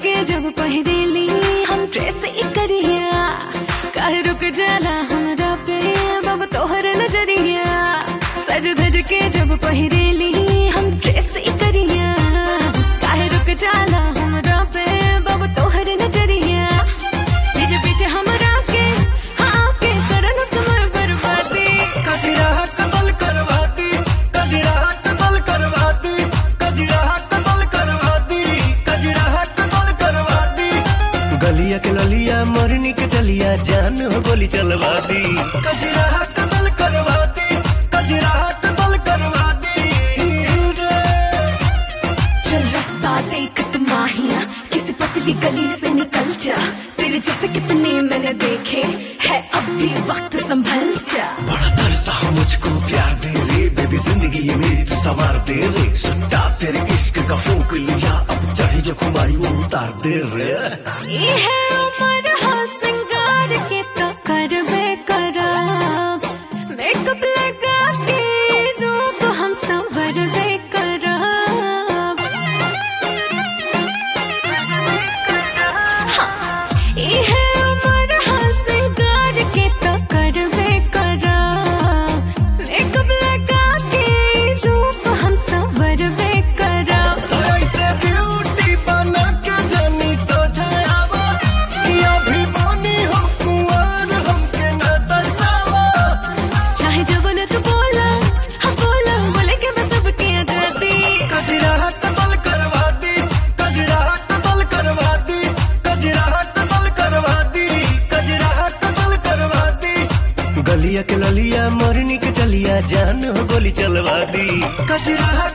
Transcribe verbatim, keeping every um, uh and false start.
के जब पहिरेली हम ड्रेस करिया काहे रुक जाला हमरा पे बाबा तोहर नजरिया। सज धज के जब पहिरेली हम ड्रेस करिया काहे रुक जाला हमरा पे बाबा तोहर नजरिया। पीछे पीछे हमरा के हाँ के करन समय बर्बादी। कजरा कतल करवाती कजरा कतल करवाती कजरा कतल करवाती कजरा कतल करवाती। गलिया के ललिया मोरनी के चलिया जान हो गोली चलवा दी। कजरा कतल करवाती कजरा कतल करवाती। चल रास्ता देख तुम माहिया किसी पतली गली से निकल जा। तेरे जैसे कितने मैंने देखे है अब भी वक्त संभल जा। बड़ा तरसा हो मुझको प्यार दे रे बेबी जिंदगी ये मेरी तू संवार दे रे। सुट्टा तेरे इश्क का फूंक लिया अब चढ़ी जो खुमारी वो उतार दे रे। ये है उम्र हाँ सिंगार के तो करवे करा मेकअप लगा के रूप हम संवरवे करा। हाँ ये है उम्र हाँ सिंगार के तो करवे करा मेकअप लगा के रूप हम संवरवे करा। ऐसे ब्यूटी बना के जानी सोझावा या भी बानी हम कुंवर हमके न तरसावा। चाहे जवन तू बोला हम बोला बोले के मैं सबकी आजादी। कजरा कतल करवा दी कजरा कतल करवा दी कजरा कतल करवा दी कजरा कतल करवा दी। गलिया के ललिया मोरनी के चलिया जान हो गोली चलवा दी। कजरा